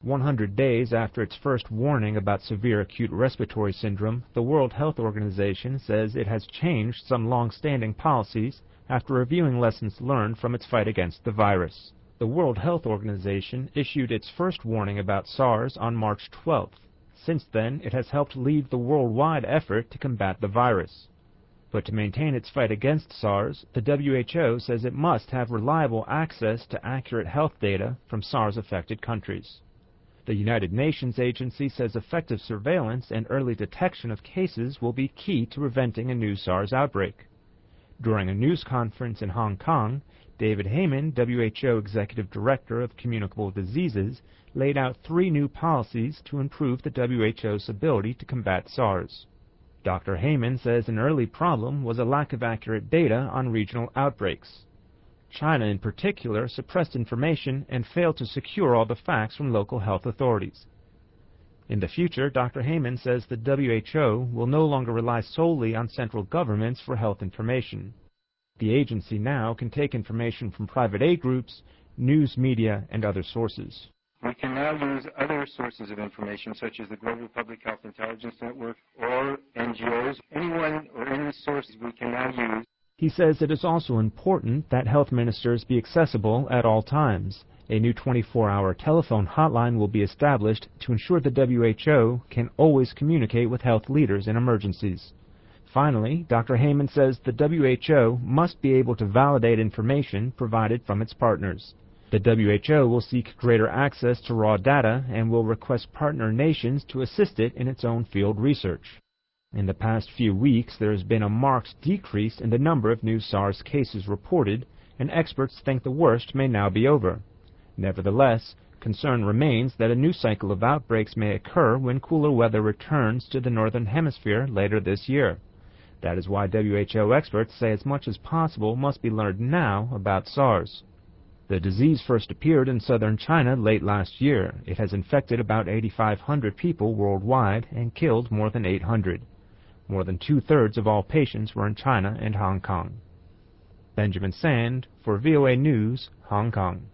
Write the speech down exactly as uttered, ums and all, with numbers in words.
one hundred days after its first warning about severe acute respiratory syndrome, the World Health Organization says it has changed some long-standing policies after reviewing lessons learned from its fight against the virus. The World Health Organization issued its first warning about SARS on March twelfth. Since then, it has helped lead the worldwide effort to combat the virus. But to maintain its fight against SARS, the W H O says it must have reliable access to accurate health data from SARS-affected countries. The United Nations agency says effective surveillance and early detection of cases will be key to preventing a new SARS outbreak. During a news conference in Hong Kong, David Heymann, W H O Executive Director of Communicable Diseases, laid out three new policies to improve the W H O's ability to combat SARS. Doctor Heymann says an early problem was a lack of accurate data on regional outbreaks. China, in particular, suppressed information and failed to secure all the facts from local health authorities. In the future, Doctor Heymann says the W H O will no longer rely solely on central governments for health information. The agency now can take information from private aid groups, news media, and other sources. We can now use other sources of information, such as the Global Public Health Intelligence Network or N G Os. Anyone or any sources we can now use. He says it is also important that health ministers be accessible at all times. A new twenty-four hour telephone hotline will be established to ensure the W H O can always communicate with health leaders in emergencies. Finally, Doctor Heymann says the W H O must be able to validate information provided from its partners. The W H O will seek greater access to raw data and will request partner nations to assist it in its own field research. In the past few weeks, there has been a marked decrease in the number of new SARS cases reported, and experts think the worst may now be over. Nevertheless, concern remains that a new cycle of outbreaks may occur when cooler weather returns to the northern hemisphere later this year. That is why W H O experts say as much as possible must be learned now about SARS. The disease first appeared in southern China late last year. It has infected about eighty-five hundred people worldwide and killed more than eight hundred. More than two-thirds of all patients were in China and Hong Kong. Benjamin Sand for V O A News, Hong Kong.